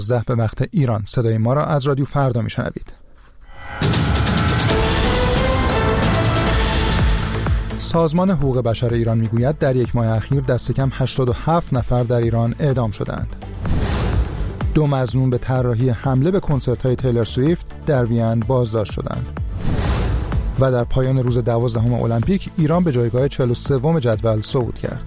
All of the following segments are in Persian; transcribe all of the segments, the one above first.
12 به وقت ایران. صدای ما را از رادیو فردا میشنوید. سازمان حقوق بشر ایران میگوید در یک ماه اخیر دست کم 87 نفر در ایران اعدام شدند. 2 مظنون به طراحی حمله به کنسرت‌های تیلر سویفت در وین بازداشت شدند. و در پایان روز 12 المپیک ایران به جایگاه 43 جدول صعود کرد.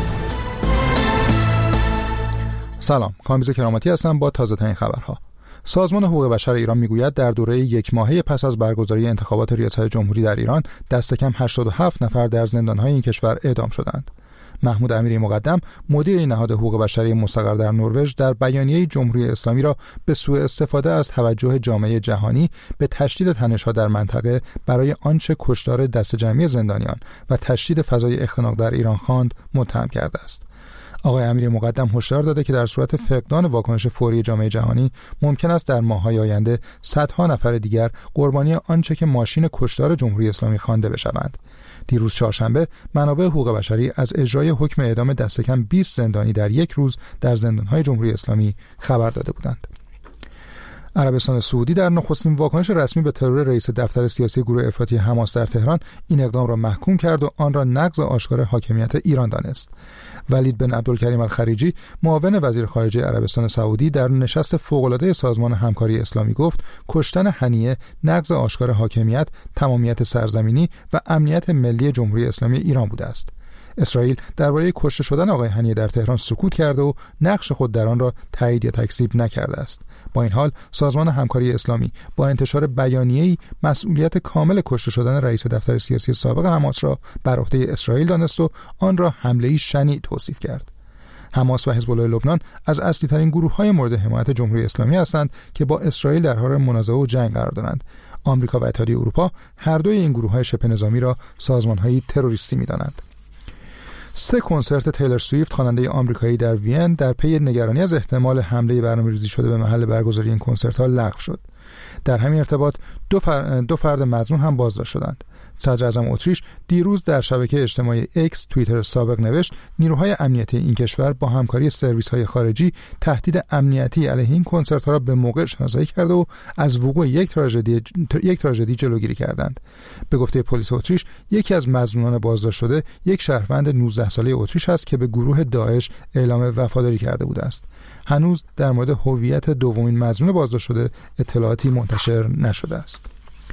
سلام، کامبیز کراماتی هستم با تازه ترین خبرها. سازمان حقوق بشر ایران میگوید در دوره یک ماهه پس از برگزاری انتخابات ریاست جمهوری در ایران دست کم 87 نفر در زندان‌های این کشور اعدام شدند. محمود امیری مقدم، مدیر نهاد حقوق بشری مستقر در نروژ، در بیانیه جمهوری اسلامی را به سوء استفاده از توجه جامعه جهانی به تشدید تنش‌ها در منطقه برای آنچه کشتار دست جمعی زندانیان و تشدید فضای اختناق در ایران خواند متهم کرده است. آقای امیری مقدم هشدار داده که در صورت فقدان واکنش فوری جامعه جهانی ممکن است در ماه‌های آینده صدها نفر دیگر قربانی آنچه که ماشین کشتار جمهوری اسلامی خوانده بشوند. دیروز چهارشنبه منابع حقوق بشری از اجرای حکم اعدام دست کم 20 زندانی در یک روز در زندان‌های جمهوری اسلامی خبر داده بودند. عربستان سعودی در نخستین واکنش رسمی به ترور رئیس دفتر سیاسی گروه افراطی حماس در تهران این اقدام را محکوم کرد و آن را نقض آشکار حاکمیت ایران دانست. ولید بن عبدالکریم الخلیجی، معاون وزیر خارجه عربستان سعودی، در نشست فوق‌العاده سازمان همکاری اسلامی گفت کشتن هنیه نقض آشکار حاکمیت، تمامیت سرزمینی و امنیت ملی جمهوری اسلامی ایران بوده است. اسرائیل درباره کشته شدن آقای هنیه در تهران سکوت کرده و نقش خود در آن را تایید یا تکذیب نکرده است. با این حال سازمان همکاری اسلامی با انتشار بیانیه‌ای مسئولیت کامل کشته شدن رئیس دفتر سیاسی سابق حماس را بر عهده اسرائیل دانست و آن را حمله‌ای شنیع توصیف کرد. حماس و حزب الله لبنان از اصلی‌ترین گروه‌های مورد حمایت جمهوری اسلامی هستند که با اسرائیل در حال منازعه و جنگ قرار دارند. آمریکا و اتحادیه اروپا هر دوی این گروه‌های شبه نظامی را سازمان‌های تروریستی می‌دانند. 3 کنسرت تیلر سویفت خواننده آمریکایی در وین در پی نگرانی از احتمال حمله برنامه‌ریزی شده به محل برگزاری این کنسرت‌ها لغو شد. در همین ارتباط دو فرد مظنون هم بازداشت شدند. صدر اعظم اتریش دیروز در شبکه اجتماعی اکس توییتر سابق نوشت نروهای امنیتی این کشور با همکاری سرویس‌های خارجی تهدید امنیتی علیه این کنسرت‌ها را به موقع شناسایی کرده و از وقوع یک تراژدی جلوگیری کردند. به گفته پلیس اتریش یکی از مظنونان بازداشت شده یک شهروند 19 ساله اتریش است که به گروه داعش اعلام وفاداری کرده بوده است. هنوز در مورد هویت دومین مظنون بازداشت شده اطلاعاتی منتشر نشده است.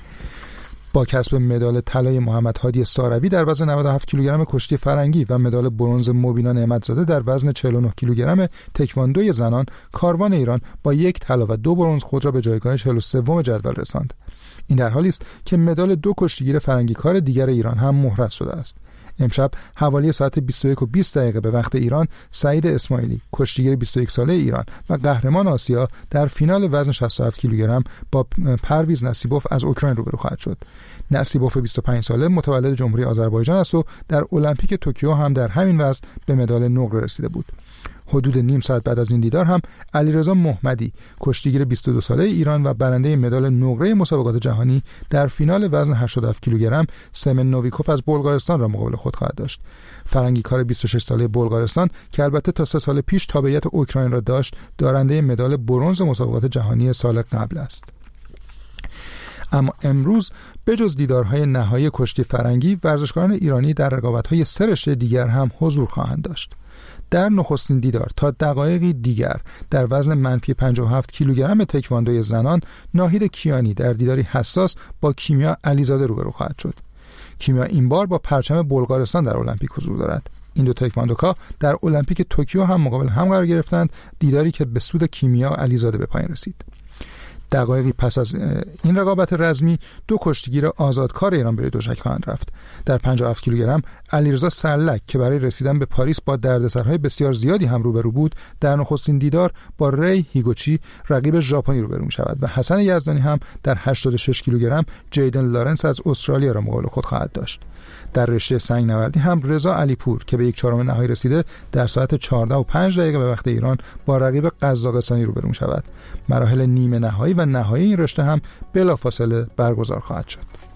با کسب مدال طلای محمد هادی ساروی در وزن 97 کیلوگرم کشتی فرنگی و مدال برنز مبینا نعمتزاده در وزن 49 کیلوگرم تکواندوی زنان، کاروان ایران با 1 طلا و 2 برنز خود را به جایگاه 43 جدول رساند. این در حالی است که مدال 2 کشتیگیر فرنگی کار دیگر ایران هم مهرس شده است. امشب حوالی ساعت 21:20 به وقت ایران، سعید اسماعیلی، کشتیگیر 21 ساله ایران و قهرمان آسیا در فینال وزن 67 کیلوگرم با پرویز نصیبوف از اوکراین روبرو خواهد شد. نصیبوف 25 ساله متولد جمهوری آذربایجان است و در المپیک توکیو هم در همین وزن به مدال نقره رسیده بود. حدود نیم ساعت بعد از این دیدار هم علیرضا محمدی، کشتیگیر 22 ساله ایران و برنده مدال نقره مسابقات جهانی در فینال وزن 87 کیلوگرم، سمن نویکوف از بلغارستان را مقابل خود خواهد داشت. فرنگی کار 26 ساله بلغارستان که البته تا 3 سال پیش تابعیت اوکراین را داشت، دارنده مدال برنز مسابقات جهانی سال قبل است. اما امروز بجز دیدارهای نهایی کشتی فرنگی، ورزشکاران ایرانی در رقابت‌های 3 رشته دیگر هم حضور خواهند داشت. در نخستین دیدار تا دقایقی دیگر در وزن منفی 57 کیلوگرم تکواندوی زنان، ناهید کیانی در دیداری حساس با کیمیا علیزاده روبرو خواهد شد. کیمیا این بار با پرچم بلغارستان در المپیک حضور دارد. این دو تکواندوکا در المپیک توکیو هم مقابل هم قرار گرفتند، دیداری که به سود کیمیا علیزاده به پایان رسید. دقایقی پس از این رقابت رزمی، 2 کشتیگیر آزادکار ایران به دوشک خواهند رفت. در 57 کیلوگرم علیرضا سرلک که برای رسیدن به پاریس با دردسرهای بسیار زیادی هم روبرو بود، در نخستین دیدار با ری هیگوچی رقیب ژاپنی روبرو می‌شود و حسن یزدانی هم در 86 کیلوگرم جیدن لارنس از استرالیا را مقابل خود خواهد داشت. در رشته سنگ نوردی هم رضا علیپور که به 1/4 نهایی رسیده در ساعت 14:05 به وقت ایران با رقیب قزاقستانی روبرو می‌شود. مراحل نیمه نهایی و نهایی این رشته هم بلافاصله برگزار خواهد شد.